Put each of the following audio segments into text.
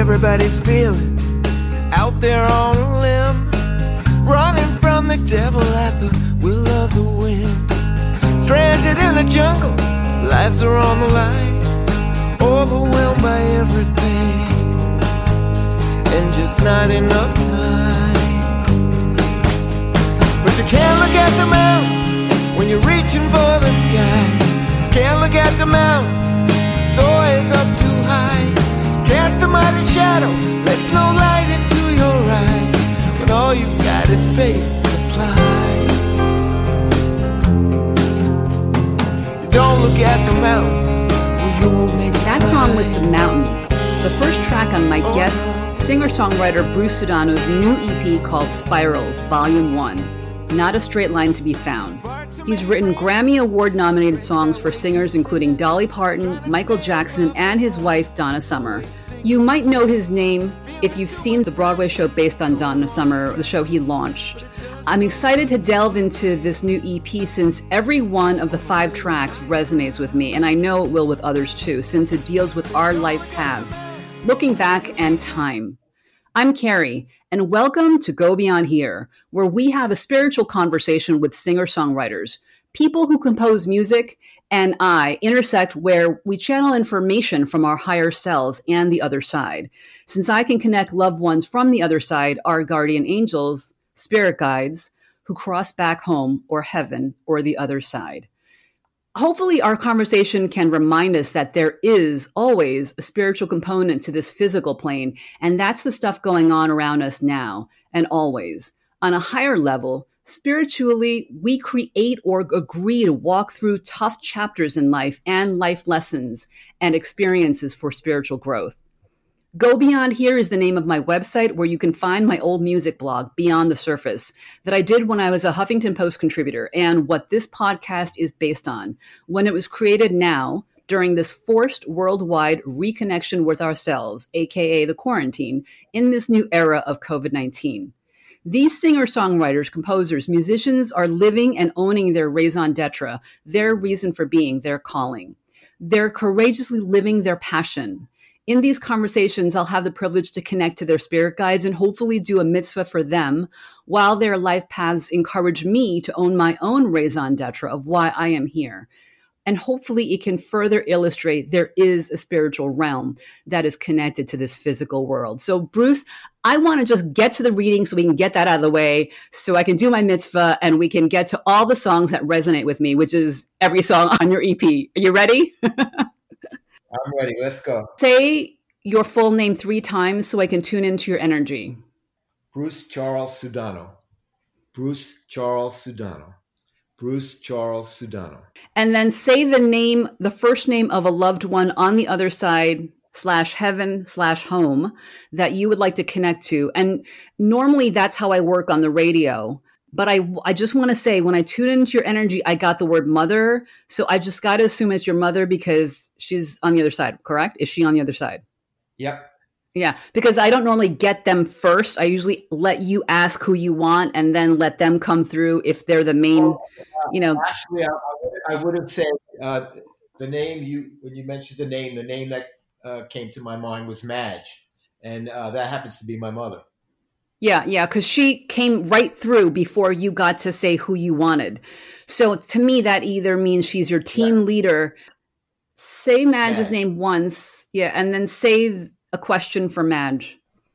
Everybody's feeling out there on a limb, running from the devil at the will of the wind. Stranded in the jungle, lives are on the line, overwhelmed by everything, and just not enough time. But you can't look at the mountain when you're reaching for the sky. Can't look at the mountain, it's always up too high. Cast a mighty shadow, lets no light into your eyes, when all you've got is faith to fly. You don't look at the mountain, or you won't make it. That song was The Mountain, the first track on my guest, singer-songwriter Bruce Sudano's new EP called Spirals, Volume 1, Not a Straight Line to be Found. He's written Grammy Award-nominated songs for singers including Dolly Parton, Michael Jackson, and his wife, Donna Summer. You might know his name if you've seen the Broadway show based on Donna Summer, the show he launched. I'm excited to delve into this new EP since every one of the 5 tracks resonates with me, and I know it will with others too, since it deals with our life paths, looking back and time. I'm Carrie, and welcome to Go Beyond Here, where we have a spiritual conversation with singer-songwriters, people who compose music, and I intersect where we channel information from our higher selves and the other side. Since I can connect loved ones from the other side, our guardian angels, spirit guides, who cross back home or heaven or the other side. Hopefully our conversation can remind us that there is always a spiritual component to this physical plane, and that's the stuff going on around us now and always. On a higher level, spiritually, we create or agree to walk through tough chapters in life and life lessons and experiences for spiritual growth. Go Beyond Here is the name of my website where you can find my old music blog, Beyond the Surface, that I did when I was a Huffington Post contributor and what this podcast is based on, when it was created now during this forced worldwide reconnection with ourselves, aka the quarantine, in this new era of COVID-19. These singer-songwriters, composers, musicians are living and owning their raison d'etre, their reason for being, their calling. They're courageously living their passion. In these conversations, I'll have the privilege to connect to their spirit guides and hopefully do a mitzvah for them, while their life paths encourage me to own my own raison d'etre of why I am here. And hopefully it can further illustrate there is a spiritual realm that is connected to this physical world. So Bruce, I want to just get to the reading so we can get that out of the way, so I can do my mitzvah and we can get to all the songs that resonate with me, which is every song on your EP. Are you ready? I'm ready. Let's go. Say your full name 3 times so I can tune into your energy. Bruce Charles Sudano. Bruce Charles Sudano. Bruce Charles Sudano. And then say the first name of a loved one on the other side /heaven/home that you would like to connect to. And normally that's how I work on the radio. But I just want to say, when I tune into your energy, I got the word mother. So I just got to assume it's your mother because she's on the other side, correct? Is she on the other side? Yep. Yeah, because I don't normally get them first. I usually let you ask who you want and then let them come through if they're the main, Actually, I would have said the name when you mentioned the name that came to my mind was Madge. And that happens to be my mother. Yeah, because she came right through before you got to say who you wanted. So to me, that either means she's your team leader. Say Madge's name once, and then say a question for Madge.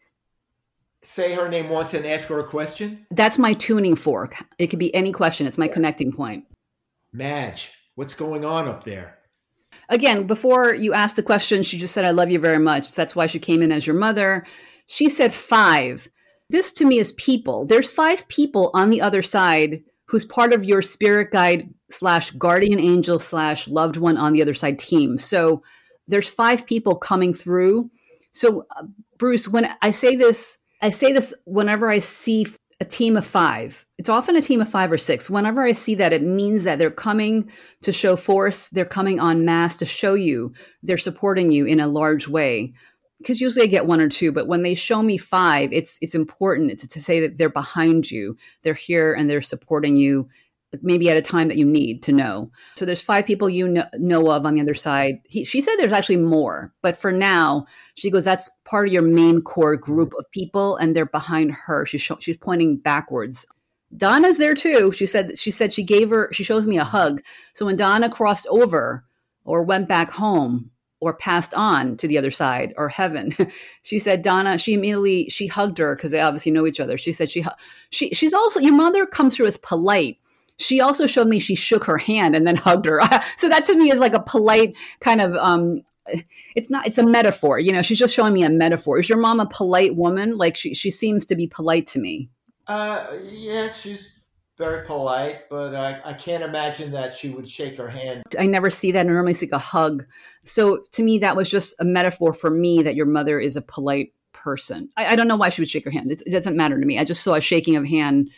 Say her name once and ask her a question? That's my tuning fork. It could be any question. It's my connecting point. Madge, what's going on up there? Again, before you asked the question, she just said, I love you very much. That's why she came in as your mother. She said 5. This to me is people. There's 5 people on the other side who's part of your spirit guide / guardian angel / loved one on the other side team. So there's 5 people coming through. So Bruce, when I say this whenever I see a team of 5. It's often a team of 5 or 6. Whenever I see that, it means that they're coming to show force. They're coming en masse to show you. They're supporting you in a large way. Because usually I get 1 or 2, but when they show me 5, it's important to say that they're behind you. They're here and they're supporting you maybe at a time that you need to know. So there's 5 people you know of on the other side. She said there's actually more, but for now, she goes, that's part of your main core group of people, and they're behind her. She's pointing backwards. Donna's there too. She said she shows me a hug. So when Donna crossed over or went back home or passed on to the other side or heaven, she said Donna, she hugged her because they obviously know each other. She said she's also, your mother comes through as polite. She also showed me she shook her hand and then hugged her. So that to me is like a polite kind of, it's a metaphor. She's just showing me a metaphor. Is your mom a polite woman? Like she seems to be polite to me. Yes, she's very polite, but I can't imagine that she would shake her hand. I never see that. I normally see a hug. So to me, that was just a metaphor for me that your mother is a polite person. I don't know why she would shake her hand. It doesn't matter to me. I just saw a shaking of hands.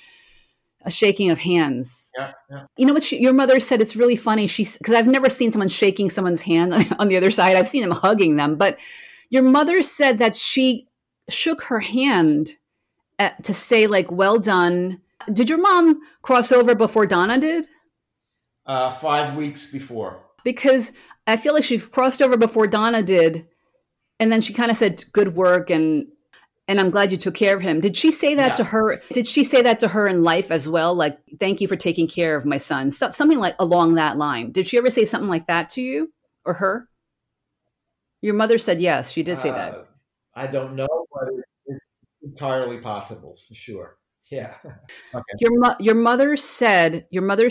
Yeah. You know what your mother said? It's really funny. Because I've never seen someone shaking someone's hand on the other side. I've seen them hugging them. But your mother said that she shook her hand to say, like, well done. Did your mom cross over before Donna did? 5 weeks before. Because I feel like she crossed over before Donna did. And then she kind of said, good work. And I'm glad you took care of him. Did she say that to her? Did she say that to her in life as well? Like, thank you for taking care of my son. Something like along that line. Did she ever say something like that to you or her? Your mother said yes. She did say that. I don't know, but it's entirely possible for sure. Yeah. Okay. Your mother said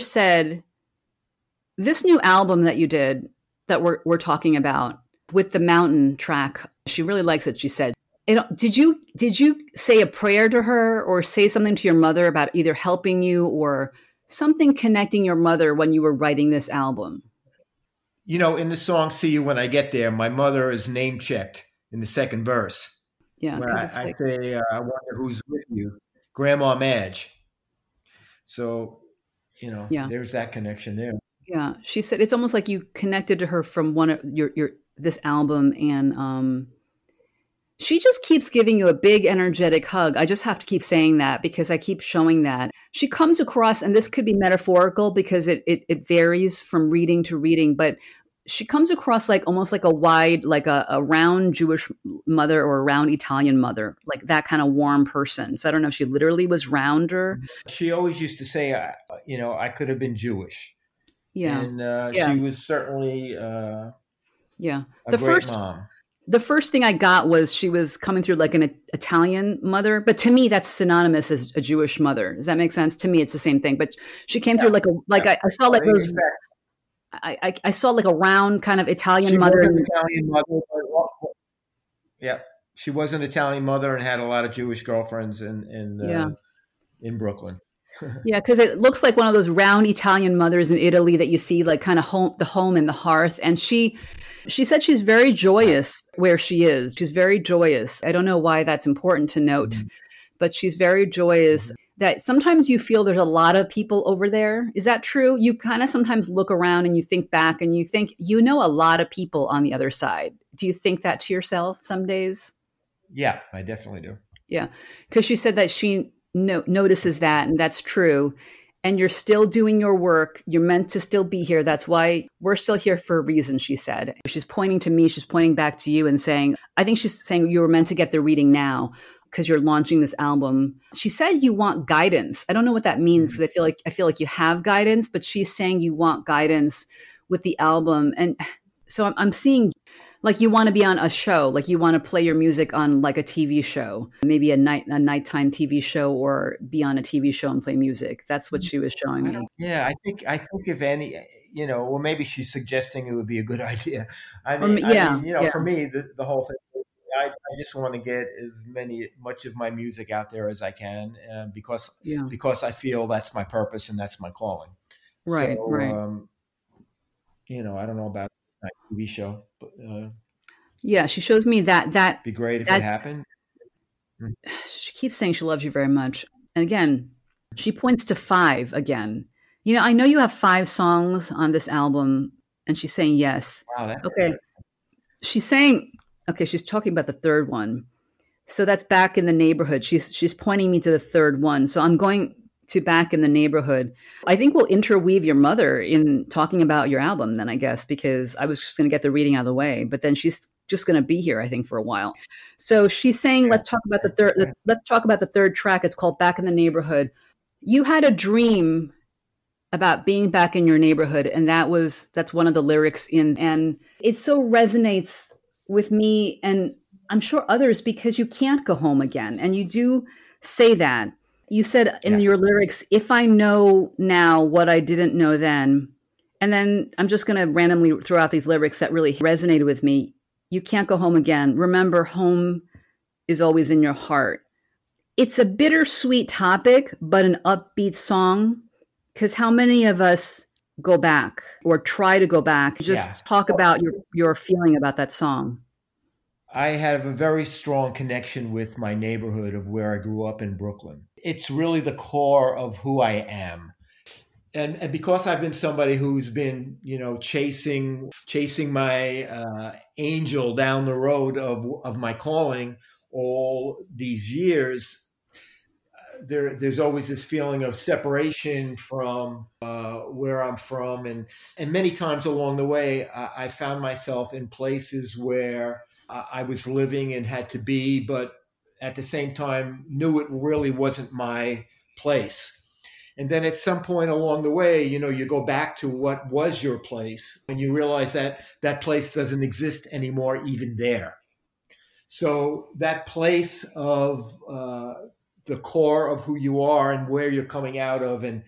this new album that you did that we're talking about with the mountain track. She really likes it. She said. Did you say a prayer to her or say something to your mother about either helping you or something connecting your mother when you were writing this album? In the song "See You When I Get There," my mother is name checked in the second verse. Yeah, where I say, "I wonder who's with you, Grandma Madge." So, there's that connection there. Yeah, she said it's almost like you connected to her from one of your this album, and she just keeps giving you a big energetic hug. I just have to keep saying that because I keep showing that. She comes across, and this could be metaphorical because it varies from reading to reading, but she comes across like almost like a wide, like a round Jewish mother or a round Italian mother, like that kind of warm person. So I don't know if she literally was rounder. She always used to say, I could have been Jewish. Yeah. And she was certainly a great mom. The first thing I got was she was coming through like an Italian mother, but to me that's synonymous as a Jewish mother. Does that make sense? To me, it's the same thing. But she came through I saw like those. I saw like a round kind of Italian mother. She was an Italian mother and had a lot of Jewish girlfriends in Brooklyn. Yeah, because it looks like one of those round Italian mothers in Italy that you see like kind of the home and the hearth. And she said she's very joyous where she is. She's very joyous. I don't know why that's important to note, but she's very joyous. That sometimes you feel there's a lot of people over there. Is that true? You kind of sometimes look around and you think back and you think, a lot of people on the other side. Do you think that to yourself some days? Yeah, I definitely do. Yeah, because she said that she notices that, and that's true. And you're still doing your work. You're meant to still be here. That's why we're still here for a reason, she said. She's pointing to me. She's pointing back to you and saying, I think she's saying you were meant to get the reading now because you're launching this album. She said you want guidance. I don't know what that means because I feel like you have guidance, but she's saying you want guidance with the album. And so I'm seeing like you want to be on a show, like you want to play your music on like a TV show, maybe a nighttime TV show, or be on a TV show and play music. That's what she was showing me. Yeah, I think if any, or maybe she's suggesting it would be a good idea. For me, the whole thing, I just want to get much of my music out there as I can, because I feel that's my purpose and that's my calling. Right, so, right. I don't know about a TV show, but she shows me that be great if it happened. She keeps saying she loves you very much, and again, she points to 5 again. I know you have 5 songs on this album, and she's saying yes. Wow, okay. She's saying, she's talking about the third one, so that's Back in the Neighborhood. She's pointing me to the third one, so I'm going to Back in the Neighborhood. I think we'll interweave your mother in talking about your album then, I guess, because I was just going to get the reading out of the way, but then she's just going to be here, I think, for a while. So she's saying, let's talk about the third track. It's called Back in the Neighborhood. You had a dream about being back in your neighborhood, and that's one of the lyrics and it so resonates with me, and I'm sure others, because you can't go home again. And you do say that. You said in your lyrics, if I know now what I didn't know then, and then I'm just going to randomly throw out these lyrics that really resonated with me. You can't go home again. Remember, home is always in your heart. It's a bittersweet topic, but an upbeat song. Because how many of us go back or try to go back? Just talk about your feeling about that song. I have a very strong connection with my neighborhood of where I grew up in Brooklyn. It's really the core of who I am. And because I've been somebody who's been, chasing my angel down the road of my calling all these years, there's always this feeling of separation from where I'm from. And many times along the way, I found myself in places where I was living and had to be, but at the same time knew it really wasn't my place. And then at some point along the way, you go back to what was your place and you realize that that place doesn't exist anymore, even there. So that place of the core of who you are and where you're coming out of, and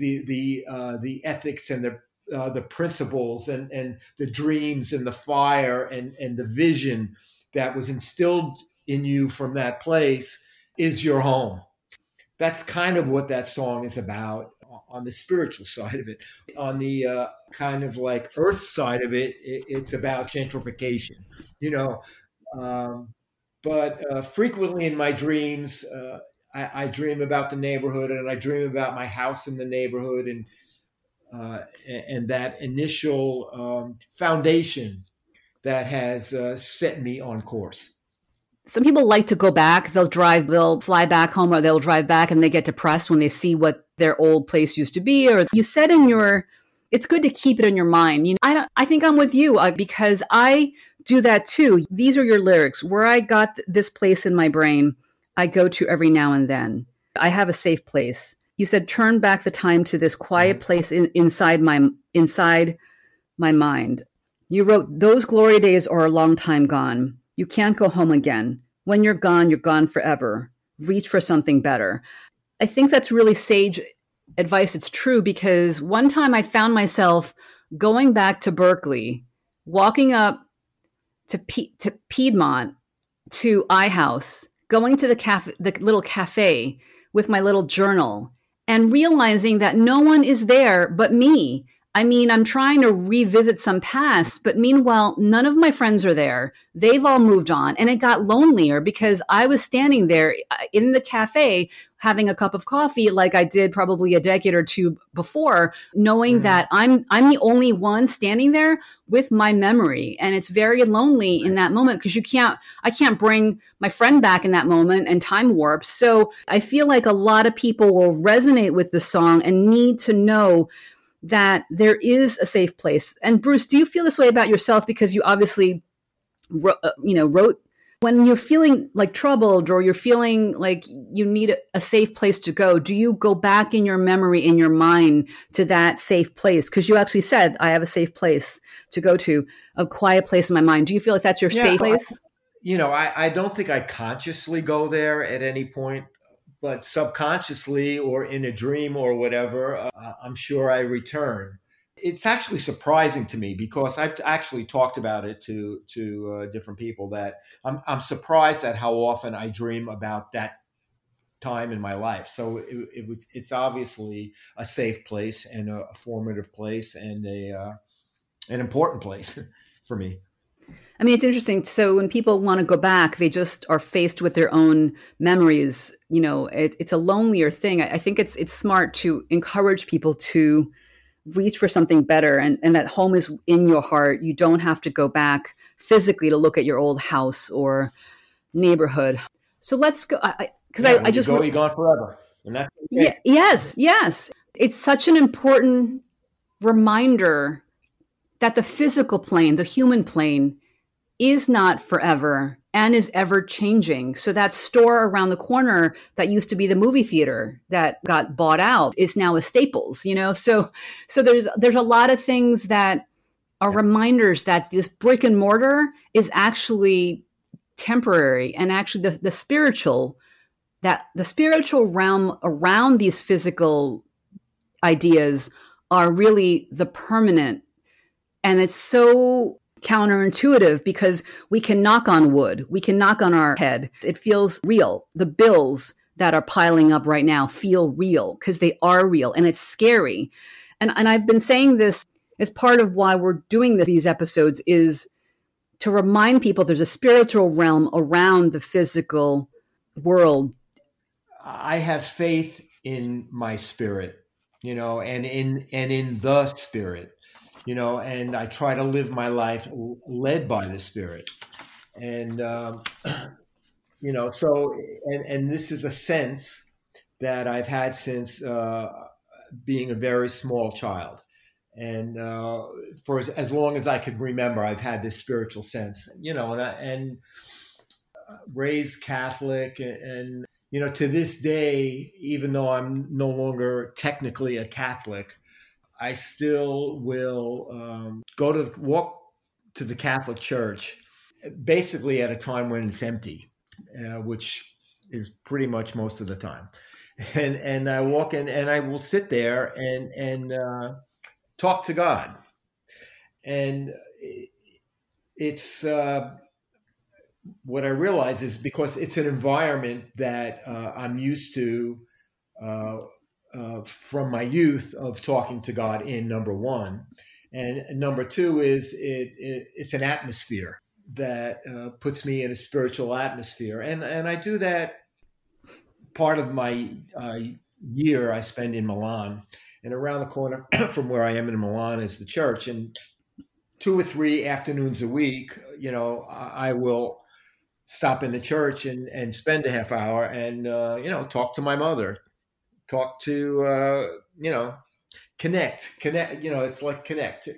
the ethics and the principles and the dreams and the fire and the vision that was instilled in you from that place is your home. That's kind of what that song is about on the spiritual side of it. On the kind of like earth side of it, it's about gentrification, but frequently in my dreams, I dream about the neighborhood, and I dream about my house in the neighborhood, and that initial foundation that has set me on course. Some people like to go back. They'll fly back home, or they'll drive back, and they get depressed when they see what their old place used to be. Or you said it's good to keep it in your mind. I think I'm with you because I do that too. These are your lyrics. Where I got this place in my brain, I go to every now and then. I have a safe place. You said, turn back the time to this quiet place inside my mind. You wrote, those glory days are a long time gone. You can't go home again. When you're gone forever. Reach for something better. I think that's really sage advice. It's true, because one time I found myself going back to Berkeley, walking up to Piedmont, to iHouse, going to the little cafe with my little journal, and realizing that no one is there but me. I mean, I'm trying to revisit some past, but meanwhile, none of my friends are there. They've all moved on. And it got lonelier because I was standing there in the cafe having a cup of coffee like I did probably a decade or two before, knowing that I'm the only one standing there with my memory. And it's very lonely in that moment because I can't bring my friend back in that moment and time warp. So I feel like a lot of people will resonate with the song and need to know that there is a safe place. And Bruce, do you feel this way about yourself? Because you obviously wrote, when you're feeling like troubled or you're feeling like you need a safe place to go, do you go back in your memory, in your mind, to that safe place? Because you actually said, I have a safe place to go to, a quiet place in my mind. Do you feel like that's your safe place? I don't think I consciously go there at any point, but subconsciously or in a dream or whatever, I'm sure I return. It's actually surprising to me because I've actually talked about it to different people that I'm surprised at how often I dream about that time in my life. So it's obviously a safe place and a formative place and an important place for me. I mean, it's interesting. So when people want to go back, they just are faced with their own memories. It's a lonelier thing. I think it's smart to encourage people to reach for something better, and that home is in your heart. You don't have to go back physically to look at your old house or neighborhood. So let's go. You're gone forever. And that's okay. Yes. It's such an important reminder that the physical plane, the human plane, is not forever and is ever changing. So that store around the corner that used to be the movie theater that got bought out is now a Staples, So there's a lot of things that are reminders that this brick and mortar is actually temporary, and actually the spiritual realm around these physical ideas are really the permanent. And it's so counterintuitive because we can knock on wood, we can knock on our head. It feels real. The bills that are piling up right now feel real because they are real, and it's scary. And I've been saying this as part of why we're doing these episodes, is to remind people there's a spiritual realm around the physical world. I have faith in my spirit, and in the spirit. And I try to live my life led by the Spirit. And, so, and this is a sense that I've had since being a very small child. And for as long as I could remember, I've had this spiritual sense, and raised Catholic. And, to this day, even though I'm no longer technically a Catholic, I still will walk to the Catholic Church, basically at a time when it's empty, which is pretty much most of the time. And I walk in and I will sit there and talk to God. And it's what I realize is because it's an environment that I'm used to from my youth of talking to God in, number one. And number two is it's an atmosphere that puts me in a spiritual atmosphere. And I do that part of my year I spend in Milan. And around the corner from where I am in Milan is the church. And 2 or 3 afternoons a week, I will stop in the church and spend a half hour and, talk to my mother. Talk to, connect, it's like connect.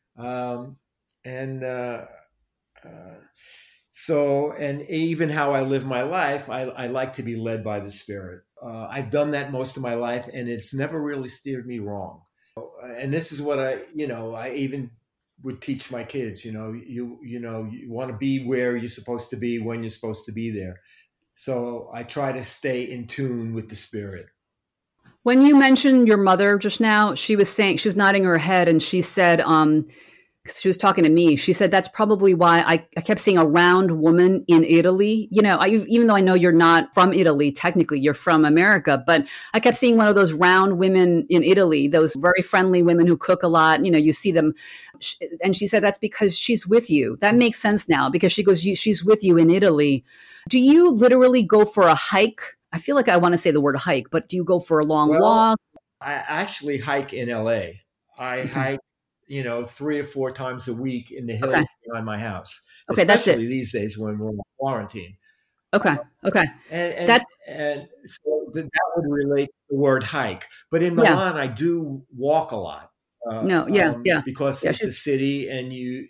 So, and even how I live my life, I like to be led by the Spirit. I've done that most of my life, and it's never really steered me wrong. And this is what I even would teach my kids, you want to be where you're supposed to be, when you're supposed to be there. So I try to stay in tune with the Spirit. When you mentioned your mother just now, she was nodding her head, and she said, she was talking to me. She said, that's probably why I kept seeing a round woman in Italy. Even though I know you're not from Italy, technically you're from America, but I kept seeing one of those round women in Italy, those very friendly women who cook a lot. You see them. And she said, that's because she's with you. That makes sense now, because she goes, she's with you in Italy. Do you literally go for a hike? I feel like I want to say the word hike, but do you go for a long walk? I actually hike in LA. I hike, 3 or 4 times a week in the hills behind my house. Okay, that's it. Especially these days when we're in quarantine. Okay. And so that would relate to the word hike. But in Milan, I do walk a lot. Because it's a city, and you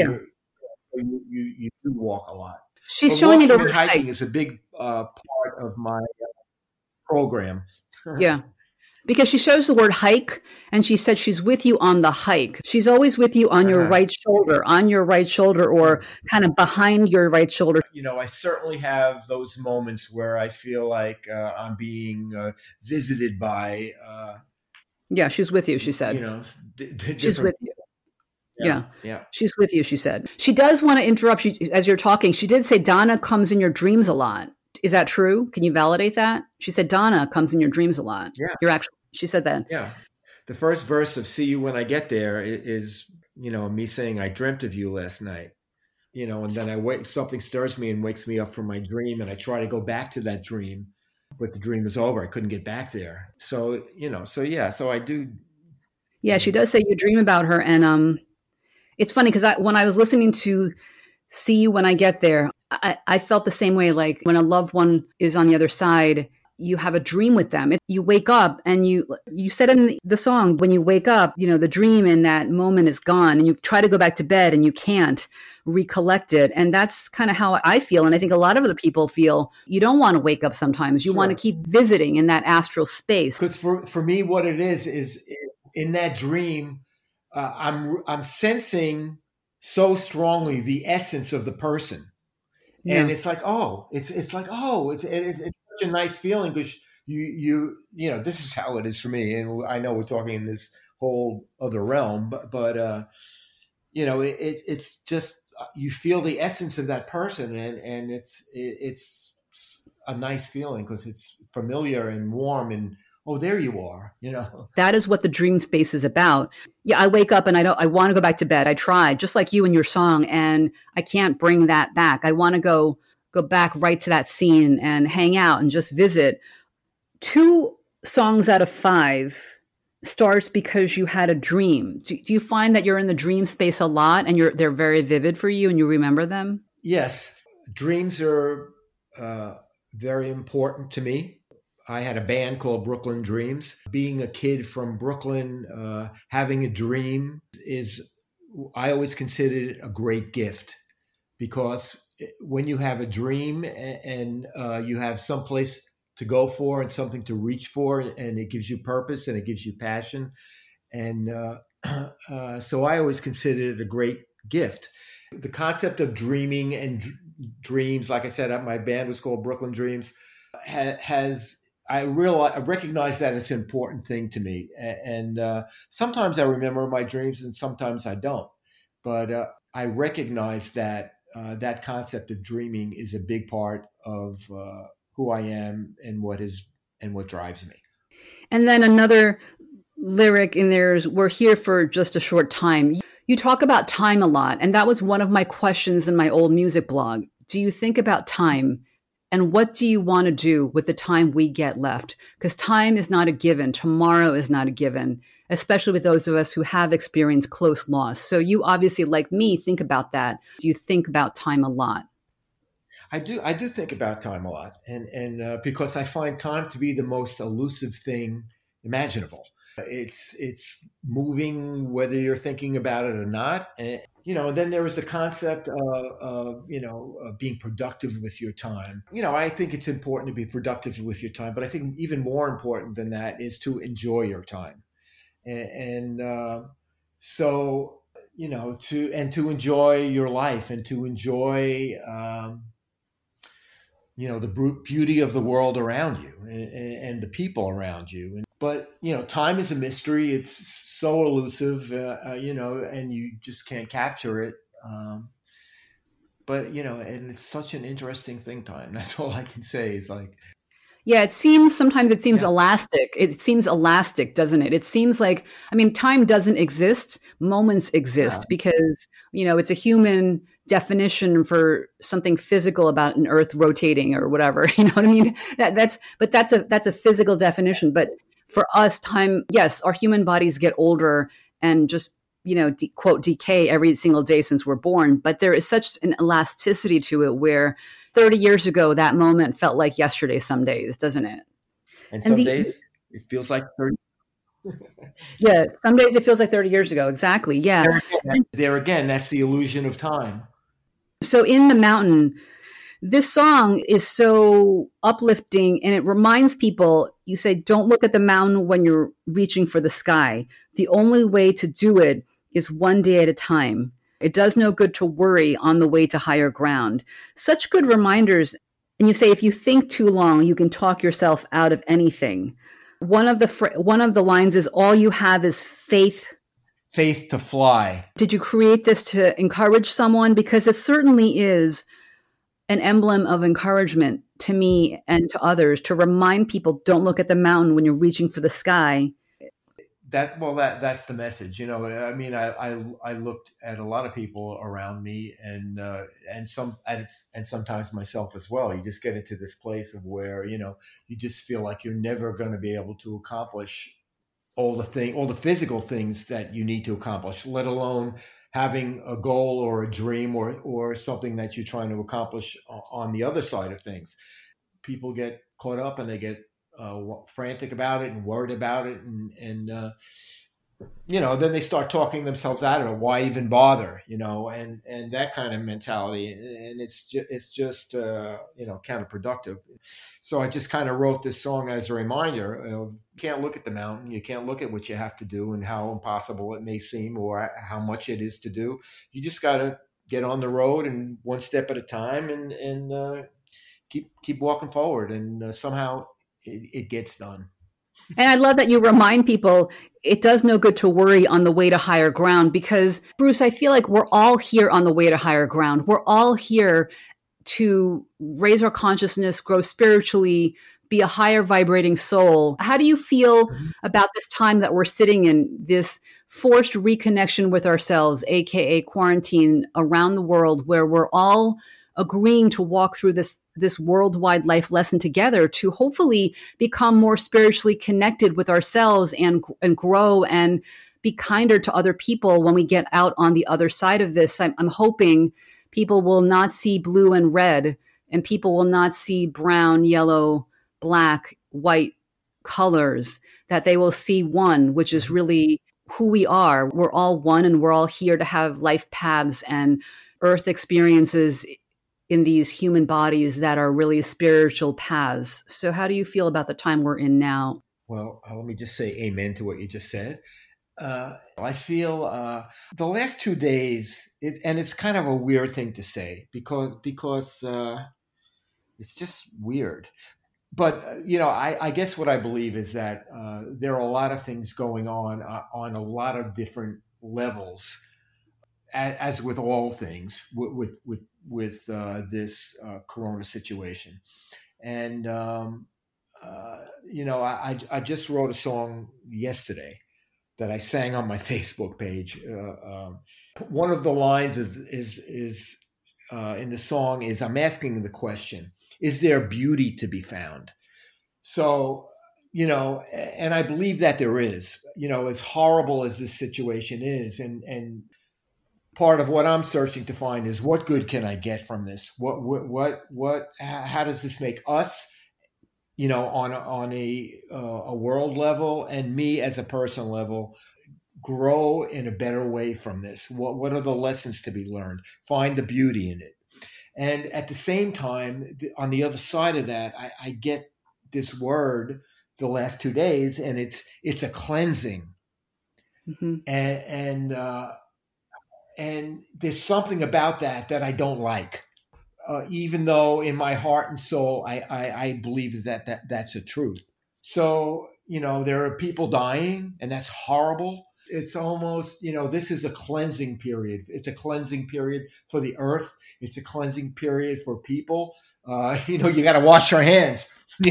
do walk a lot. She's showing me the word hiking hike. Is a big part of my program. Yeah. Because she shows the word hike, and she said she's with you on the hike. She's always with you on your right shoulder, or kind of behind your right shoulder. I certainly have those moments where I feel like I'm being visited by. Yeah, she's with you, she said. She's with you. Yeah. She's with you, she said. She does want to interrupt you as you're talking. She did say Donna comes in your dreams a lot. Is that true? Can you validate that? She said Donna comes in your dreams a lot. Yeah. She said that. Yeah. The first verse of See You When I Get There is, me saying, I dreamt of you last night. And then something stirs me and wakes me up from my dream, and I try to go back to that dream, but the dream is over. I couldn't get back there. So, so I do. Yeah, she does say you dream about her. And it's funny because when I was listening to See You When I Get There, I felt the same way. Like when a loved one is on the other side, you have a dream with them. You wake up and you said in the song, when you wake up, the dream in that moment is gone and you try to go back to bed and you can't recollect it. And that's kind of how I feel. And I think a lot of other people feel. You don't want to wake up sometimes. You want to keep visiting in that astral space. Because for me, what it is in that dream, I'm sensing so strongly the essence of the person. Yeah. And it's like, it's such a nice feeling because you this is how it is for me. And I know we're talking in this whole other realm, but it's just, you feel the essence of that person, and it's a nice feeling because it's familiar and warm and, oh, there you are, That is what the dream space is about. Yeah, I wake up and I want to go back to bed. I try, just like you in your song, and I can't bring that back. I want to go back right to that scene and hang out and just visit. 2 songs out of 5 starts because you had a dream. Do you find that you're in the dream space a lot and they're very vivid for you and you remember them? Yes. Dreams are very important to me. I had a band called Brooklyn Dreams. Being a kid from Brooklyn, having a dream I always considered it a great gift, because when you have a dream and you have someplace to go for and something to reach for, and it gives you purpose and it gives you passion. And so I always considered it a great gift. The concept of dreaming and dreams, like I said, my band was called Brooklyn Dreams, I recognize that it's an important thing to me. And sometimes I remember my dreams and sometimes I don't. But I recognize that that concept of dreaming is a big part of who I am and what drives me. And then another lyric in there is, we're here for just a short time. You talk about time a lot, and that was one of my questions in my old music blog. Do you think about time, and what do you want to do with the time we get left? Because time is not a given. Tomorrow is not a given, especially with those of us who have experienced close loss. So you obviously, like me, think about that. Do you think about time a lot? I do think about time a lot, and because I find time to be the most elusive thing imaginable. It's moving whether you're thinking about it or not. And, then there is the concept of being productive with your time. I think it's important to be productive with your time, but I think even more important than that is to enjoy your time. So to enjoy your life and to enjoy the beauty of the world around you and the people around you. But time is a mystery. It's so elusive, and you just can't capture it. But and it's such an interesting thing. Time. That's all I can say. Is like. Yeah, sometimes it seems elastic. It seems elastic, doesn't it? It seems like, time doesn't exist. Moments exist because, it's a human definition for something physical about an earth rotating or whatever. You know what I mean? That's a physical definition. But for us, time, yes, our human bodies get older and just, quote, decay every single day since we're born. But there is such an elasticity to it where 30 years ago, that moment felt like yesterday some days, doesn't it? And some days it feels like 30. Yeah, some days it feels like 30 years ago. Exactly. Yeah. There again, that's the illusion of time. So In the Mountain, this song is so uplifting, and it reminds people, you say, don't look at the mountain when you're reaching for the sky. The only way to do it is one day at a time. It does no good to worry on the way to higher ground. Such good reminders. And you say, if you think too long, you can talk yourself out of anything. One of the lines is, all you have is faith. Faith to fly. Did you create this to encourage someone? Because it certainly is an emblem of encouragement to me and to others, to remind people, don't look at the mountain when you're reaching for the sky. That's the message. I looked at a lot of people around me and sometimes myself as well. You just get into this place of where, you just feel like you're never going to be able to accomplish all the physical things that you need to accomplish, let alone having a goal or a dream or something that you're trying to accomplish on the other side of things. people get caught up and they get frantic about it and worried about it, and then they start talking themselves out of it. Why even bother? And that kind of mentality, and it's just counterproductive. So I just kind of wrote this song as a reminder of, you can't look at the mountain, you can't look at what you have to do and how impossible it may seem or how much it is to do. You just got to get on the road and one step at a time, and keep walking forward, and somehow it gets done. And I love that you remind people it does no good to worry on the way to higher ground, because, Bruce, I feel like we're all here on the way to higher ground. We're all here to raise our consciousness, grow spiritually, be a higher vibrating soul. How do you feel about this time that we're sitting in, this forced reconnection with ourselves, aka quarantine around the world, where we're all agreeing to walk through this worldwide life lesson together to hopefully become more spiritually connected with ourselves and grow and be kinder to other people when we get out on the other side of this? I'm hoping people will not see blue and red, and people will not see brown, yellow, black, white colors, that they will see one, which is really who we are. We're all one, and we're all here to have life paths and earth experiences in these human bodies that are really spiritual paths. So how do you feel about the time we're in now? Well, let me just say amen to what you just said. I feel the last 2 days, and it's kind of a weird thing to say because it's just weird. But, I guess what I believe is that there are a lot of things going on a lot of different levels, as with all things with this corona situation. And, I just wrote a song yesterday that I sang on my Facebook page. One of the lines is in the song is, I'm asking the question, is there beauty to be found? So, and I believe that there is, as horrible as this situation is, and part of what I'm searching to find is, what good can I get from this? How does this make us, on a world level, and me as a person level, grow in a better way from this? What are the lessons to be learned? Find the beauty in it. And at the same time, on the other side of that, I get this word the last 2 days, and it's a cleansing. Mm-hmm. And there's something about that I don't like, even though in my heart and soul, I believe that's a truth. So, there are people dying, and that's horrible. It's almost, this is a cleansing period. It's a cleansing period for the earth. It's a cleansing period for people. You got to wash your hands,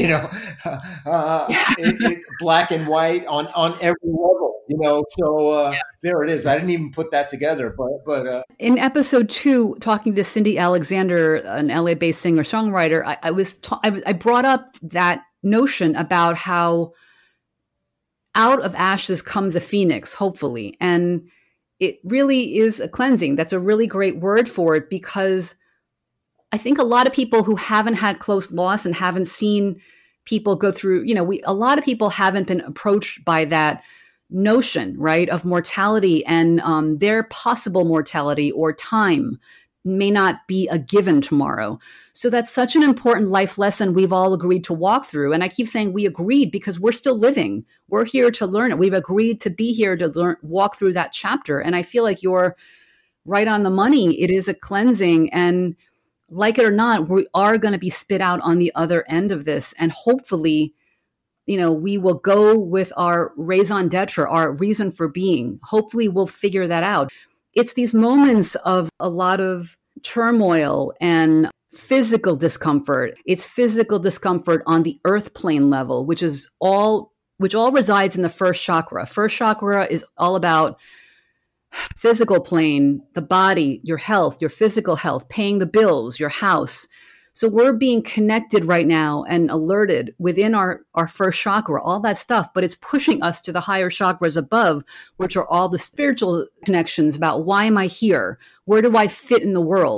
black and white on every level. So there it is. I didn't even put that together, but in episode 2, talking to Cindy Alexander, an LA-based singer-songwriter, I brought up that notion about how out of ashes comes a phoenix, hopefully, and it really is a cleansing. That's a really great word for it, because I think a lot of people who haven't had close loss and haven't seen people go through, a lot of people haven't been approached by that notion, right, of mortality, and their possible mortality or time may not be a given tomorrow. So that's such an important life lesson we've all agreed to walk through. And I keep saying we agreed because we're still living. We're here to learn it. We've agreed to be here to walk through that chapter. And I feel like you're right on the money. It is a cleansing. And like it or not, we are going to be spit out on the other end of this. And hopefully, we will go with our raison d'etre, our reason for being. Hopefully we'll figure that out. It's these moments of a lot of turmoil and physical discomfort. It's physical discomfort on the earth plane level, which all resides in the first chakra. First chakra is all about physical plane, the body, your health, your physical health, paying the bills, your house. So we're being connected right now and alerted within our first chakra, all that stuff, but it's pushing us to the higher chakras above, which are all the spiritual connections about, why am I here? Where do I fit in the world?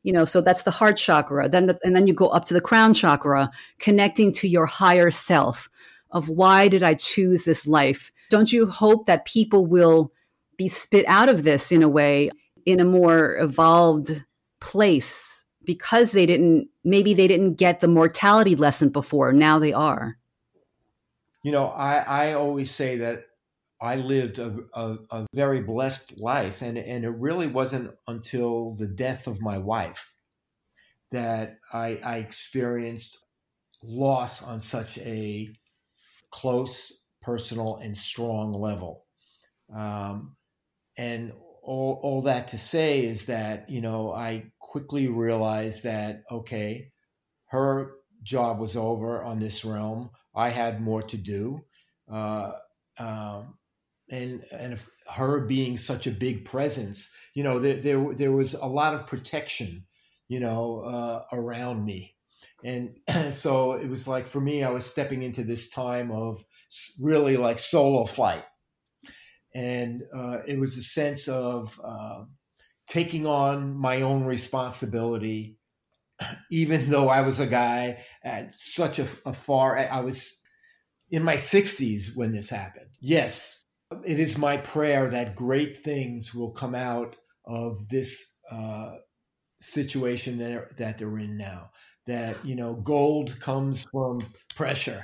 So that's the heart chakra. And then you go up to the crown chakra, connecting to your higher self of why did I choose this life? Don't you hope that people will be spit out of this in a way, in a more evolved place, because maybe they didn't get the mortality lesson before. Now they are. I always say that I lived a very blessed life, and it really wasn't until the death of my wife that I experienced loss on such a close, personal, and strong level. And all that to say is that, I quickly realized that, okay, her job was over on this realm. I had more to do. And her being such a big presence, there was a lot of protection, around me. And so it was like, for me, I was stepping into this time of really like solo flight. And it was a sense of taking on my own responsibility, even though I was a guy at such a far, I was in my 60s when this happened. Yes, it is my prayer that great things will come out of this situation that they're in now. That, gold comes from pressure.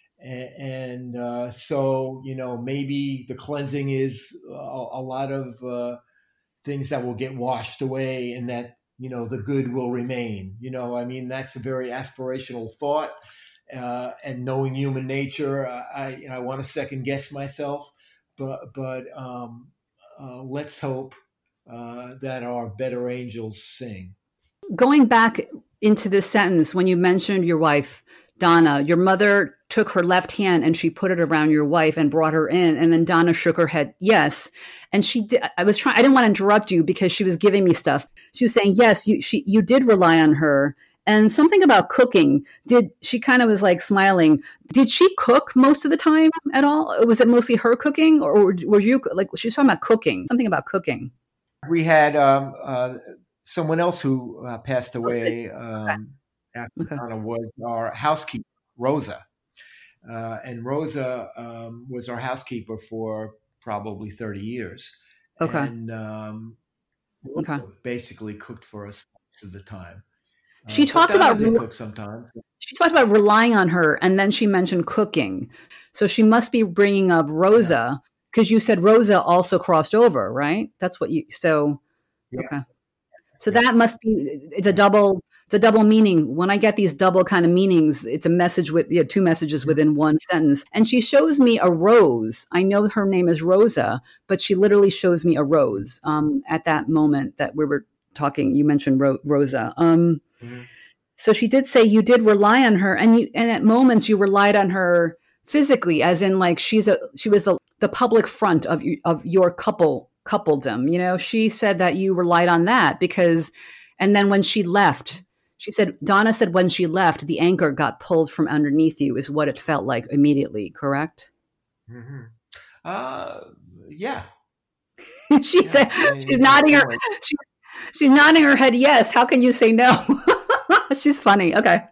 And so, maybe the cleansing is a lot of things that will get washed away, and that, the good will remain. That's a very aspirational thought. And knowing human nature, I want to second guess myself, but let's hope that our better angels sing. Going back into this sentence, when you mentioned your wife, Donna, your mother took her left hand and she put it around your wife and brought her in. And then Donna shook her head, yes. And she did. I didn't want to interrupt you because she was giving me stuff. She was saying, yes, you did rely on her. And something about cooking. She kind of was like smiling. Did she cook most of the time at all? Was it mostly her cooking, or were you like, she's talking about cooking, something about cooking? We had someone else who passed away after Donna was our housekeeper, Rosa. And Rosa was our housekeeper for probably 30 years. Okay. And basically cooked for us most of the time. She talked about cook sometimes. She talked about relying on her, and then she mentioned cooking. So she must be bringing up Rosa, because you said Rosa also crossed over, right? That's what you. So okay. So that must be. It's a double meaning. When I get these double kind of meanings, it's a message with two messages within one sentence. And she shows me a rose. I know her name is Rosa, but she literally shows me a rose. At that moment that we were talking, you mentioned Rosa. So she did say you did rely on her, and at moments you relied on her physically, as in like she was the public front of your coupledom. She said that you relied on that because, and then when she left, Donna said when she left, the anchor got pulled from underneath you, is what it felt like immediately. Correct? Mm-hmm. Yeah. She said she's nodding her. She's nodding her head. Yes. How can you say no? She's funny. Okay.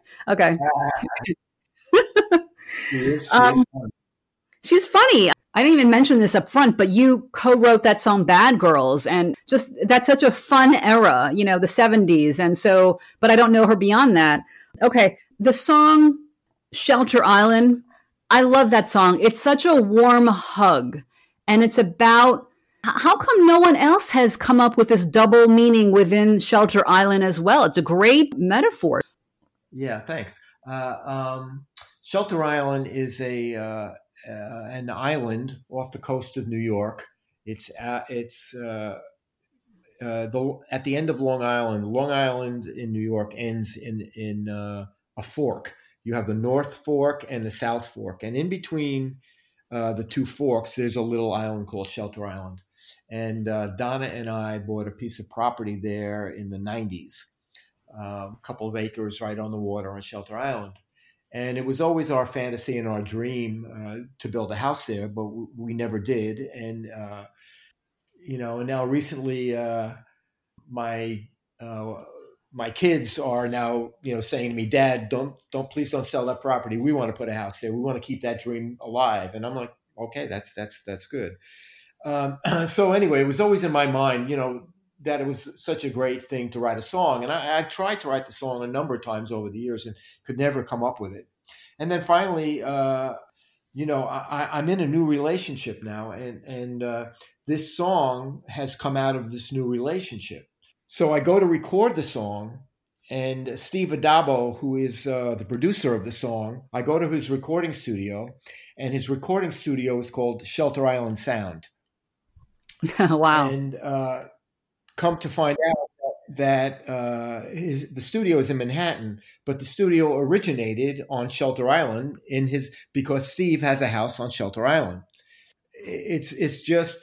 She's funny. I didn't even mention this up front, but you co-wrote that song Bad Girls, and just that's such a fun era, the 70s. And so, but I don't know her beyond that. Okay. The song Shelter Island, I love that song. It's such a warm hug, and it's about how come no one else has come up with this double meaning within Shelter Island as well? It's a great metaphor. Yeah, thanks. Shelter Island is an island off the coast of New York. It's at the end of Long Island. Long Island in New York ends in a fork. You have the North Fork and the South Fork, and in between the two forks, there's a little island called Shelter Island. And Donna and I bought a piece of property there in the 90s, a couple of acres right on the water on Shelter Island. And it was always our fantasy and our dream to build a house there, but we never did. And, now recently my my kids are now, saying to me, Dad, please don't sell that property. We want to put a house there. We want to keep that dream alive. And I'm like, okay, that's good. So anyway, it was always in my mind, that it was such a great thing to write a song. And I've tried to write the song a number of times over the years and could never come up with it. And then finally, I'm in a new relationship now, and this song has come out of this new relationship. So I go to record the song, and Steve Adabo, who is the producer of the song, I go to his recording studio, and his recording studio is called Shelter Island Sound. Wow. And come to find out that the studio is in Manhattan, but the studio originated on Shelter Island because Steve has a house on Shelter Island. It's just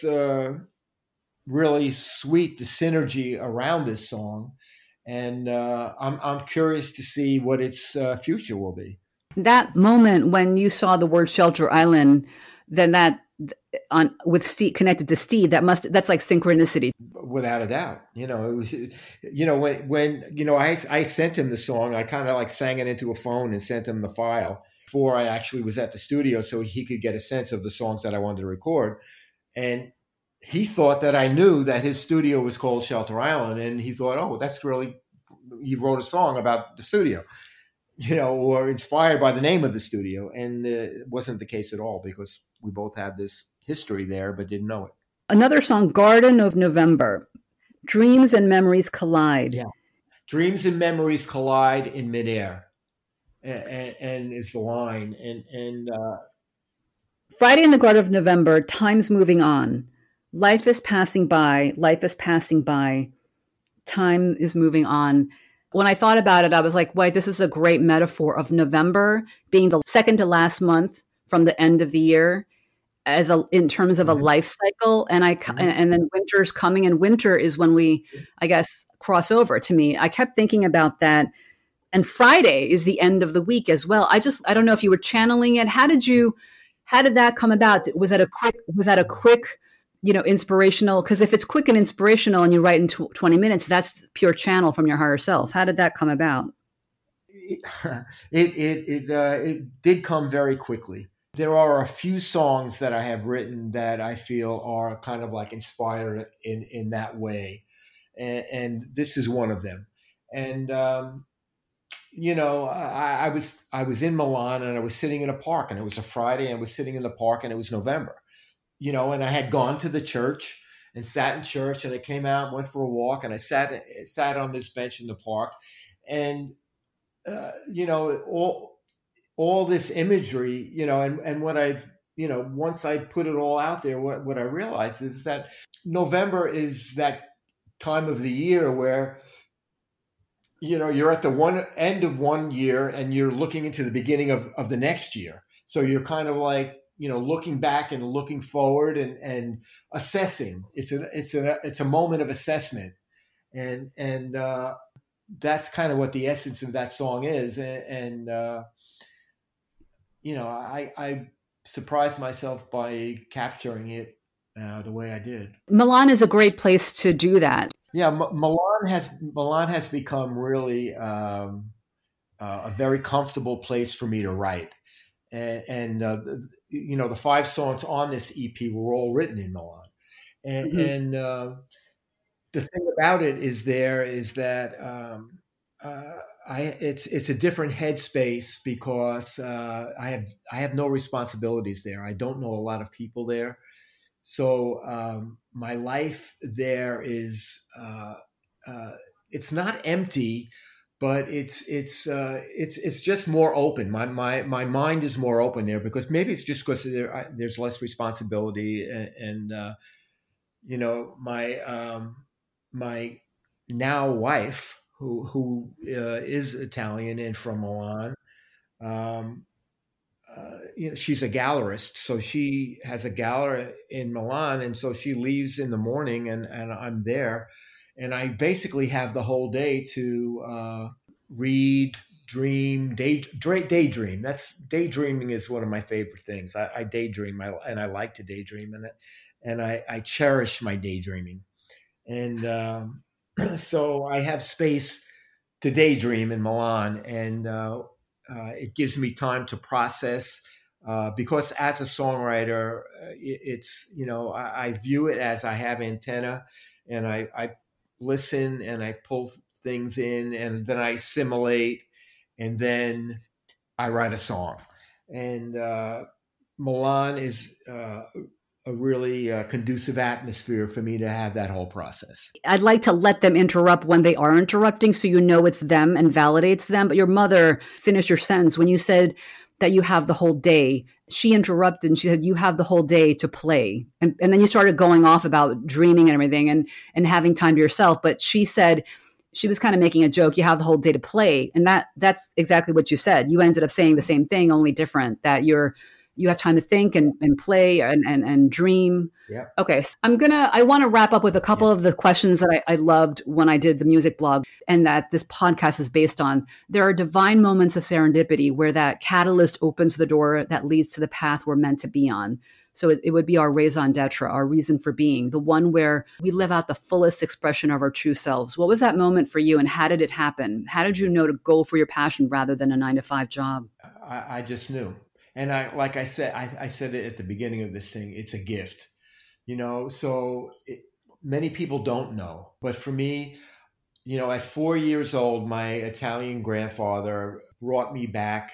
really sweet, the synergy around this song, and I'm curious to see what its future will be. That moment when you saw the word Shelter Island, then that with Steve, connected to Steve, that's like synchronicity. Without a doubt. It was, when I sent him the song, I kind of like sang it into a phone and sent him the file before I actually was at the studio so he could get a sense of the songs that I wanted to record. And he thought that I knew that his studio was called Shelter Island. And he thought, oh, that's really, you wrote a song about the studio, or inspired by the name of the studio. And it wasn't the case at all, because we both had this history there, but didn't know it. Another song, Garden of November. Dreams and memories collide. Yeah. Dreams and memories collide in midair. And it's the line. And Friday in the Garden of November, time's moving on. Life is passing by. Life is passing by. Time is moving on. When I thought about it, I was like, wait, this is a great metaphor of November being the second to last month from the end of the year, in terms of a life cycle. And and then winter's coming, and winter is when we, I guess, cross over. To me, I kept thinking about that. And Friday is the end of the week as well. I don't know if you were channeling it. How did that come about? Was that a quick, inspirational? Because if it's quick and inspirational and you write in 20 minutes, that's pure channel from your higher self. How did that come about? It did come very quickly. There are a few songs that I have written that I feel are kind of like inspired in that way. And this is one of them. And, I was in Milan, and I was sitting in a park, and it was a Friday, and I was sitting in the park, and it was November, and I had gone to the church and sat in church, and I came out, went for a walk, and I sat on this bench in the park, and, all this imagery, and what I, once I put it all out there, what I realized is that November is that time of the year where, you're at the one end of one year and you're looking into the beginning of the next year. So you're kind of like, looking back and looking forward and assessing. It's a moment of assessment. And that's kind of what the essence of that song is. And I surprised myself by capturing it the way I did. Milan is a great place to do that. Yeah, Milan has become really a very comfortable place for me to write, and the 5 songs on this EP were all written in Milan, and the thing about it is that it's a different headspace because I have no responsibilities there. I don't know a lot of people there. So my life there is it's not empty, but it's just more open. My mind is more open there, because maybe it's just because there's less responsibility, and my now wife, who is Italian and from Milan. She's a gallerist, so she has a gallery in Milan, and so she leaves in the morning, and I'm there, and I basically have the whole day to read, dream, daydream. Daydreaming is one of my favorite things. I daydream, and I like to daydream, and I cherish my daydreaming, and so I have space to daydream in Milan, and it gives me time to process. Because as a songwriter, it's, I view it as I have antenna, and I listen and I pull things in, and then I assimilate, and then I write a song. And Milan is a really conducive atmosphere for me to have that whole process. I'd like to let them interrupt when they are interrupting, so it's them and validates them. But your mother, finish your sentence. When you said that you have the whole day, she interrupted and she said, you have the whole day to play. And then you started going off about dreaming and everything and having time to yourself. But she said, she was kind of making a joke, you have the whole day to play. And that's exactly what you said. You ended up saying the same thing, only different, that you have time to think and play and dream. Yeah. Okay. So I want to wrap up with a couple of the questions that I loved when I did the music blog, and that this podcast is based on. There are divine moments of serendipity where that catalyst opens the door that leads to the path we're meant to be on. So it would be our raison d'etre, our reason for being, the one where we live out the fullest expression of our true selves. What was that moment for you, and how did it happen? How did you know to go for your passion rather than a 9-to-5 job? I just knew. And I said it at the beginning of this thing, it's a gift, so many people don't know. But for me, at 4 years old, my Italian grandfather brought me back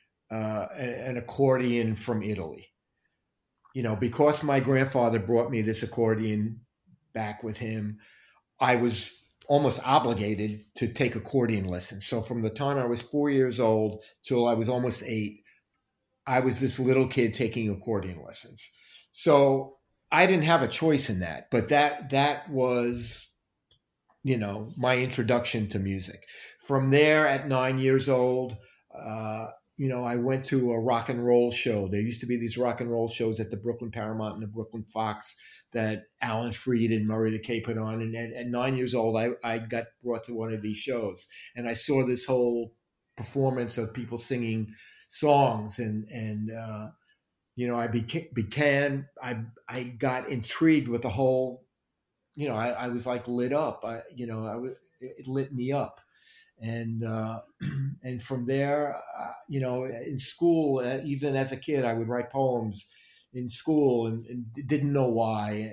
an accordion from Italy. Because my grandfather brought me this accordion back with him, I was almost obligated to take accordion lessons. So from the time I was 4 years old till I was almost 8, I was this little kid taking accordion lessons. So I didn't have a choice in that, but that was, my introduction to music. From there, at 9 years old, I went to a rock and roll show. There used to be these rock and roll shows at the Brooklyn Paramount and the Brooklyn Fox that Alan Freed and Murray the K put on. And at 9 years old, I got brought to one of these shows, and I saw this whole performance of people singing songs, and I got intrigued with the whole, I was like lit up. It lit me up. And from there, in school, even as a kid, I would write poems in school and didn't know why.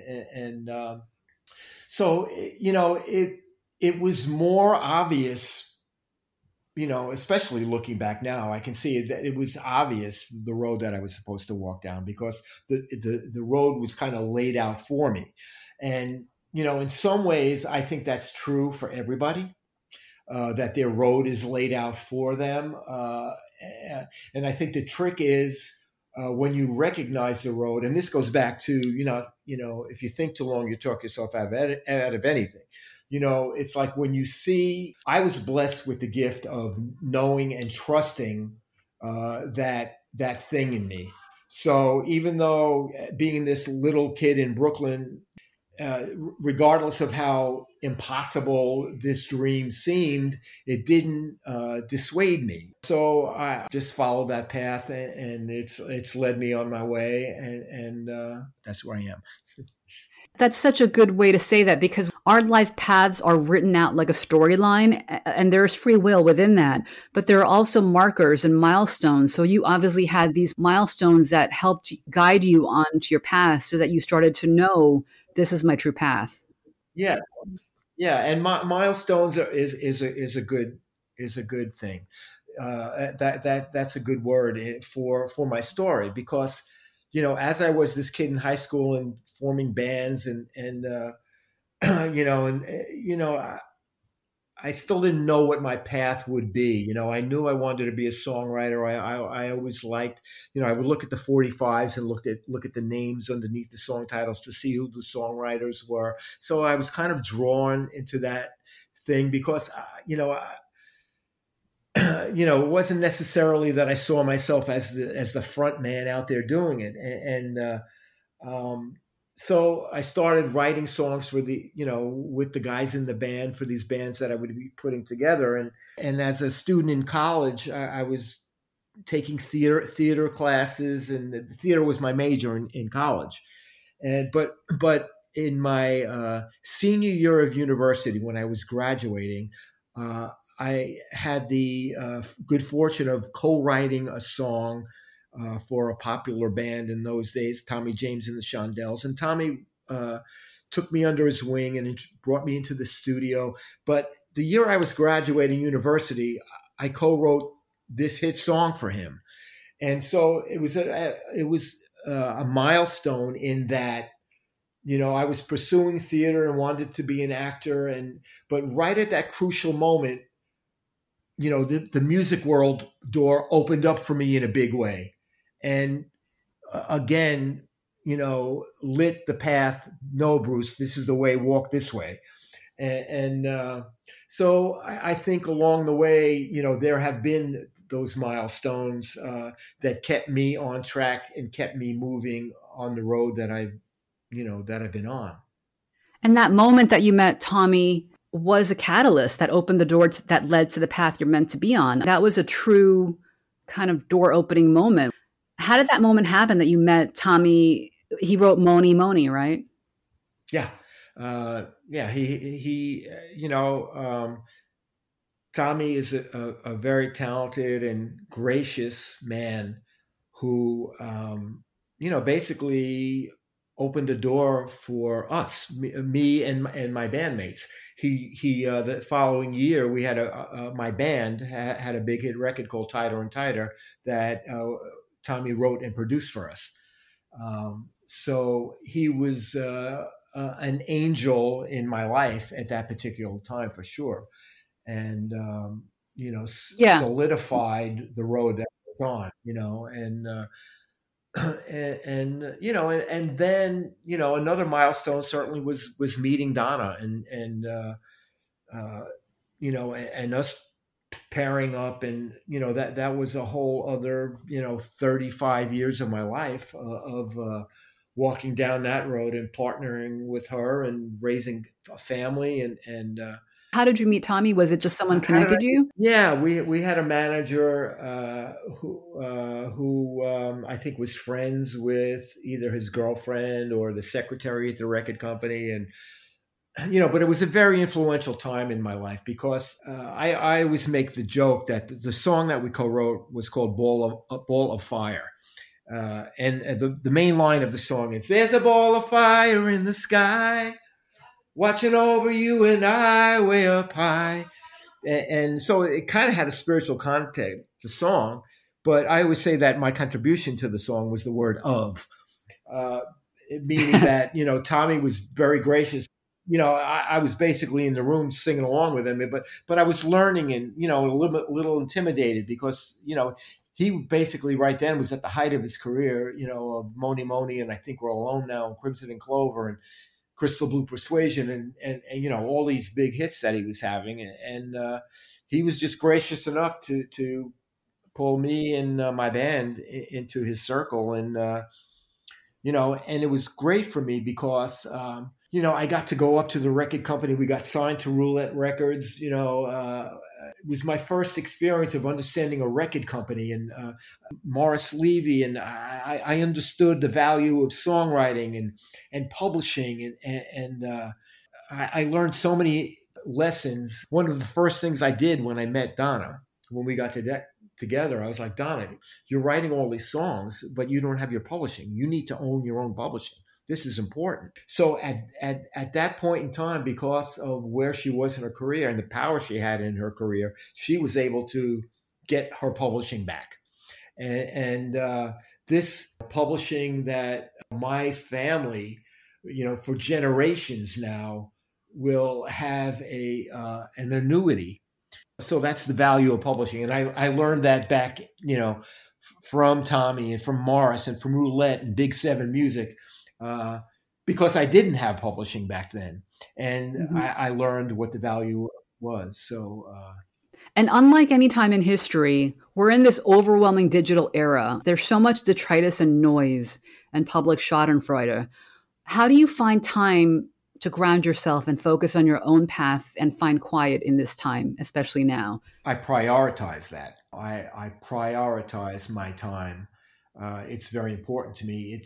So it was more obvious, especially looking back now, I can see that it was obvious the road that I was supposed to walk down, because the road was kind of laid out for me. And, in some ways, I think that's true for everybody. That their road is laid out for them. And I think the trick is when you recognize the road, and this goes back to, if you think too long, you talk yourself out of anything. It's like when you see, I was blessed with the gift of knowing and trusting that thing in me. So even though being this little kid in Brooklyn, regardless of how impossible this dream seemed, it didn't dissuade me. So I just followed that path, and it's led me on my way, and that's where I am. That's such a good way to say that, because our life paths are written out like a storyline, and there's free will within that. But there are also markers and milestones. So you obviously had these milestones that helped guide you onto your path, so that you started to know, this is my true path. Yeah. And milestones is a good thing. That's a good word for my story, because, as I was this kid in high school and forming bands I still didn't know what my path would be. I knew I wanted to be a songwriter. I always liked, I would look at the 45s and look at the names underneath the song titles to see who the songwriters were. So I was kind of drawn into that thing, because, it wasn't necessarily that I saw myself as the front man out there doing it. So I started writing songs for with the guys in the band, for these bands that I would be putting together. And as a student in college, I was taking theater classes, and theater was my major in college. But in my senior year of university, when I was graduating, I had the good fortune of co-writing a song for a popular band in those days, Tommy James and the Shondells. And Tommy took me under his wing and brought me into the studio. But the year I was graduating university, I co-wrote this hit song for him. And so it was a milestone in that, I was pursuing theater and wanted to be an actor. But right at that crucial moment, the music world door opened up for me in a big way. And again, lit the path. No, Bruce, this is the way, walk this way. So I think along the way, there have been those milestones that kept me on track and kept me moving on the road that I've been on. And that moment that you met Tommy was a catalyst that opened the door that led to the path you're meant to be on. That was a true kind of door opening moment. How did that moment happen that you met Tommy? He wrote Mony Mony, right? Yeah. Tommy is a very talented and gracious man who, basically opened the door for us, me and my bandmates. The following year, we had my band had a big hit record called Tighter and Tighter that Tommy wrote and produced for us. So he was an angel in my life at that particular time, for sure. And, solidified the road that was on, and then, another milestone certainly was meeting Donna and us pairing up, and, that was a whole other, 35 years of my life of walking down that road and partnering with her and raising a family. And how did you meet Tommy? Was it just someone connected you? Yeah, we had a manager who I think was friends with either his girlfriend or the secretary at the record company, and but it was a very influential time in my life because I always make the joke that the song that we co-wrote was called "Ball of Fire." And the main line of the song is, "There's a ball of fire in the sky, watching over you and I way up high." And so it kind of had a spiritual context, the song. But I always say that my contribution to the song was the word "of," meaning that, Tommy was very gracious. I was basically in the room singing along with him, but I was learning and, a little intimidated because, he basically right then was at the height of his career, of Mony Mony, and I Think We're Alone Now, and Crimson and Clover, and Crystal Blue Persuasion, and all these big hits that he was having. And he was just gracious enough to pull me and my band into his circle. And, and it was great for me because, I got to go up to the record company. We got signed to Roulette Records. It was my first experience of understanding a record company and Morris Levy. And I understood the value of songwriting and publishing. And I learned so many lessons. One of the first things I did when I met Donna, when we got together, I was like, "Donna, you're writing all these songs, but you don't have your publishing. You need to own your own publishing. This is important." So at that point in time, because of where she was in her career and the power she had in her career, she was able to get her publishing back. And this publishing that my family, for generations now, will have an annuity. So that's the value of publishing. And I learned that back, from Tommy and from Morris and from Roulette and Big Seven Music. Because I didn't have publishing back then, and I learned what the value was. So, and unlike any time in history, we're in this overwhelming digital era. There's so much detritus and noise and public schadenfreude. How do you find time to ground yourself and focus on your own path and find quiet in this time, especially now? I prioritize that. I prioritize my time. It's very important to me.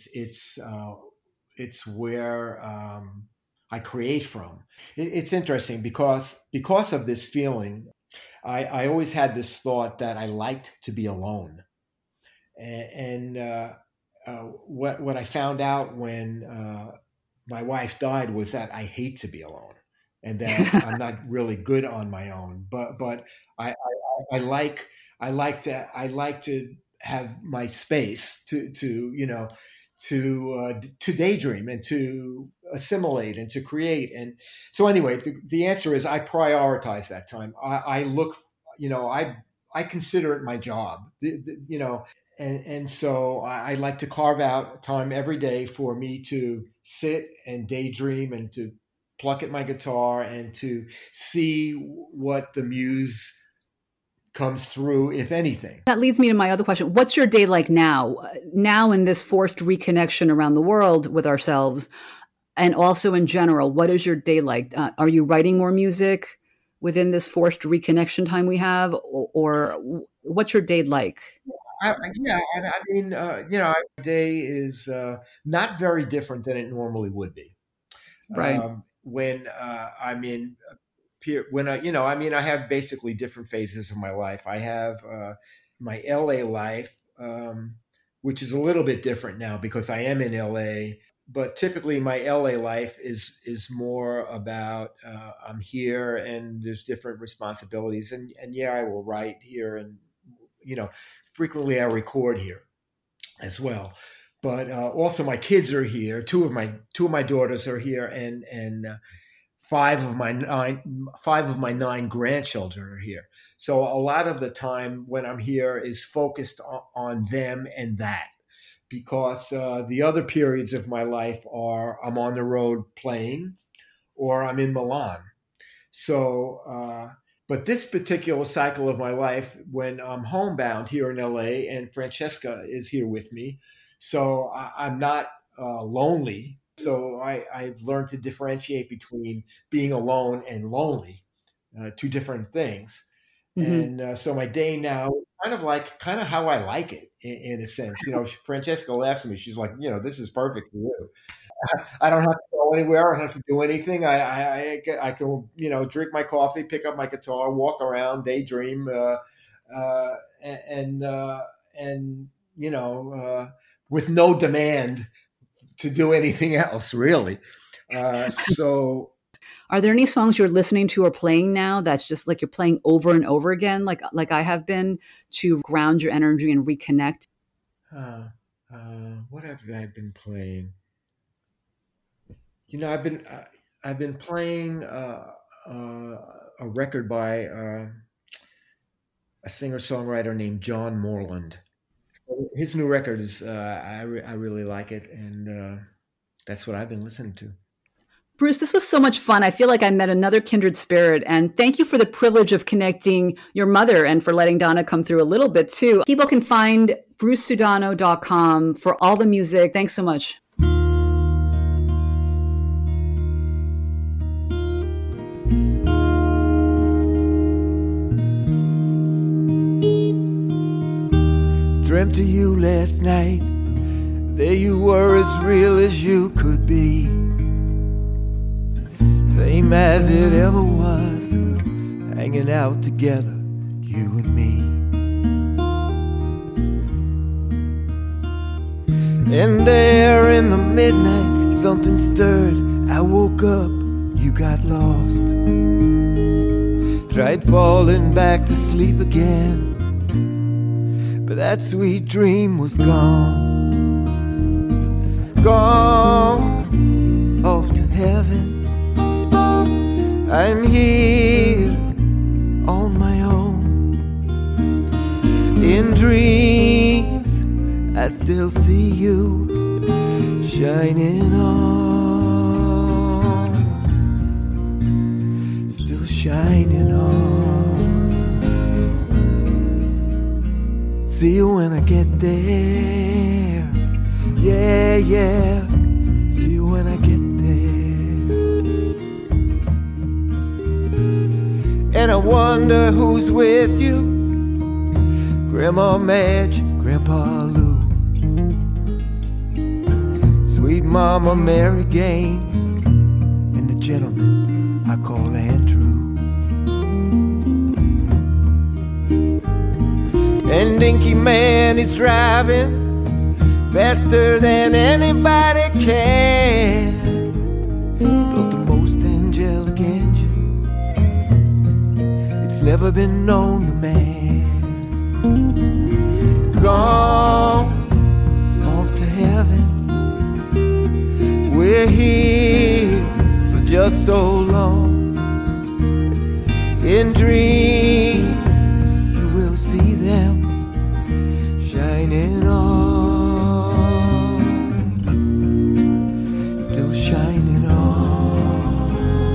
It's where I create from. It's interesting because of this feeling. I always had this thought that I liked to be alone. And what I found out when my wife died was that I hate to be alone, and that I'm not really good on my own. But I like to have my space to daydream and to assimilate and to create. And so anyway, the answer is I prioritize that time. I look, I consider it my job, and so I like to carve out time every day for me to sit and daydream and to pluck at my guitar and to see what the muse comes through, if anything. That leads me to my other question. What's your day like now? Now in this forced reconnection around the world with ourselves, and also in general, what is your day like? Are you writing more music within this forced reconnection time we have, or what's your day like? My day is not very different than it normally would be. Right. When I'm in, I have basically different phases of my life. I have my LA life, which is a little bit different now because I am in LA. But typically, my LA life is more about I'm here and there's different responsibilities, and I will write here, and frequently I record here as well. But also my kids are here. Two of my daughters are here, and five of my nine grandchildren are here. So a lot of the time when I'm here is focused on them and that, because the other periods of my life are I'm on the road playing, or I'm in Milan. So, but this particular cycle of my life, when I'm homebound here in LA and Francesca is here with me, so I'm not lonely. So I've learned to differentiate between being alone and lonely, two different things. Mm-hmm. And so my day now is kind of how I like it in a sense. Francesca laughs at me. She's like, this is perfect for you. I don't have to go anywhere. I don't have to do anything. I can, drink my coffee, pick up my guitar, walk around, daydream, with no demand to do anything else, really. So, are there any songs you're listening to or playing now that's just like you're playing over and over again, like I have been, to ground your energy and reconnect? What have I been playing? I've been playing a record by a singer-songwriter named John Moreland. His new record is I really like it, and that's what I've been listening to. Bruce, this was so much fun. I feel like I met another kindred spirit, and thank you for the privilege of connecting your mother and for letting Donna come through a little bit too. People can find brucesudano.com for all the music. Thanks so much. Dreamt of you last night. There you were, as real as you could be. Same as it ever was, hanging out together, you and me. And there in the midnight, something stirred. I woke up, you got lost. Tried falling back to sleep again, but that sweet dream was gone. Gone off to heaven. I'm here on my own. In dreams I still see you shining on. Still shining on. See you when I get there. Yeah, yeah. See you when I get there. And I wonder who's with you. Grandma Madge, Grandpa Lou, sweet Mama Mary Gaines, and the gentleman I call Andrew. dinky man is driving faster than anybody can. Built the most angelic engine it's never been known to man. Gone off to heaven. We're here for just so long. In dreams you will see them shining on, still shining on.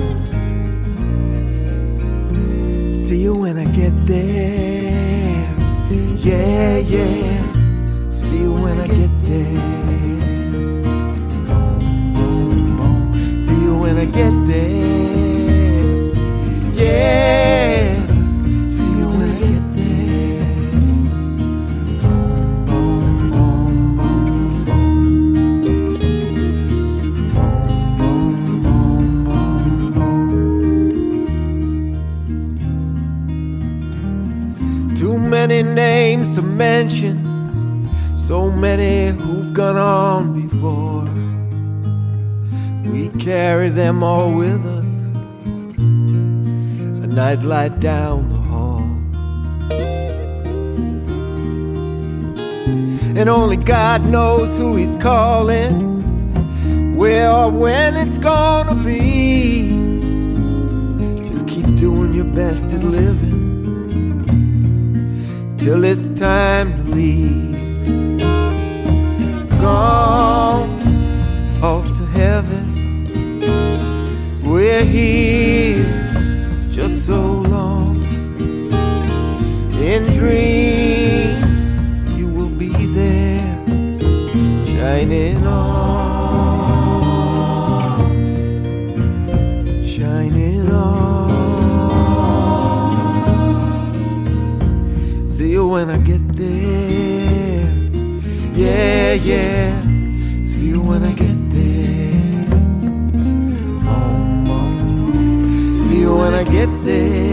See you when I get there. Yeah, yeah. See you when I get there. Boom, boom, boom. See you when I get there. Yeah. See you when I get there. Boom, boom, boom, boom, boom, boom, boom, boom. Too many names to mention, so many who've gone on before. We carry them all with us, a nightlight down the hall. And only God knows who he's calling, where or when it's gonna be. Just keep doing your best at living till it's time to leave. Gone off to heaven. We're here just so long. In dreams you will be there, shining on, shining on. See you when I get there. Yeah, yeah. See you when I get there. See you when I get there.